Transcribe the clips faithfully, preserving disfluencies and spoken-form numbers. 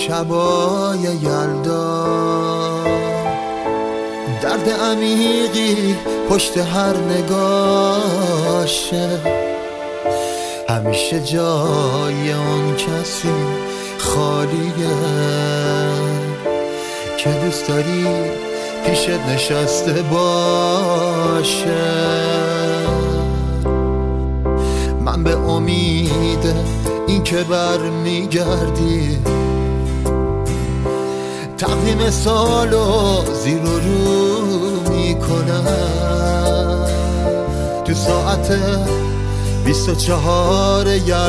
شبای یلدا درد عمیقی پشت هر نگاشه، همیشه جای اون کسی خالیه که دوست داری پیشت نشسته باشه. من به امید این که بر میگردی تقویم سالو زیر و رو میکنم. تو ساعت بیست و چهار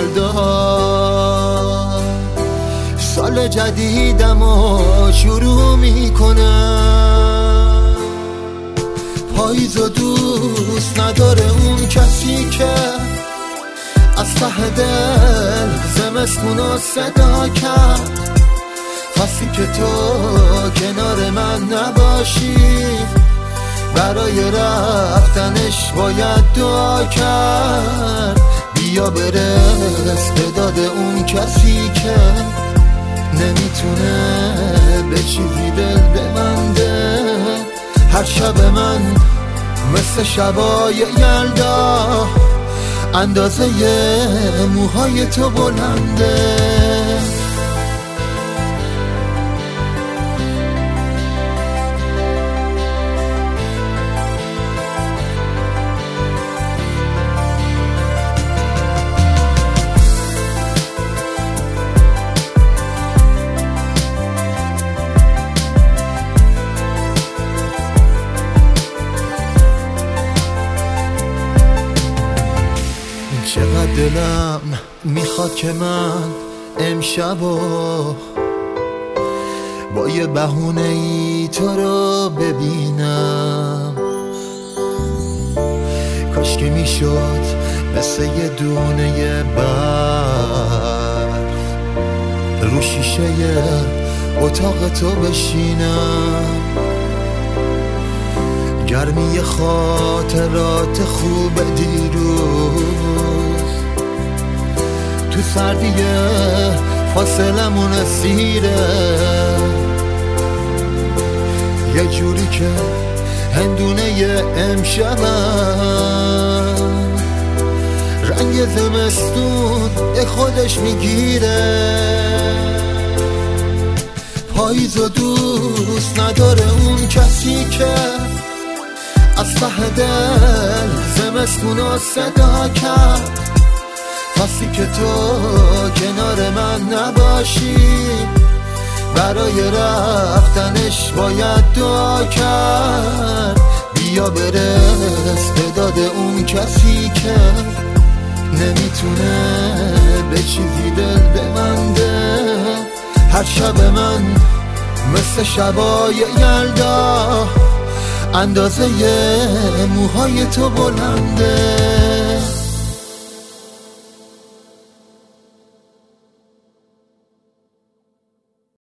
یلدا سال جدیدم و شروع میکنم. پاییز و دوست نداره اون کسی که از ته دل زمستونو صدا کرد. فصلی که تو کنار من نباشی برای رفتنش باید دعا کرد. بیا برس به داد اون کسی که نمیتونه به چیزی دل ببنده. هر شب من مثل شبای یلدا اندازه موهای تو بلنده. چقدر دلم میخواد که من امشبو با یه بهونه ای تو رو ببینم. کاش که میشد مثل یه دونه برف رو شیشه اتاق تو بشینم. گرمی خاطرات خوب دیروز تو سردی فاصلمون اسیره، یه جوری که هندونه امشبم رنگ زمستون به خودش میگیره. پاییز و دوست نداره اون کسی که از ته دل زمستونو صدا کرد. فصلی که تو کنار من نباشی برای رفتنش باید دعا کرد. بیا برس به داد اون کسی که نمیتونه به چیزی دل ببنده. هر شب من مثل شبای یلدا اندازه موهای تو بلنده.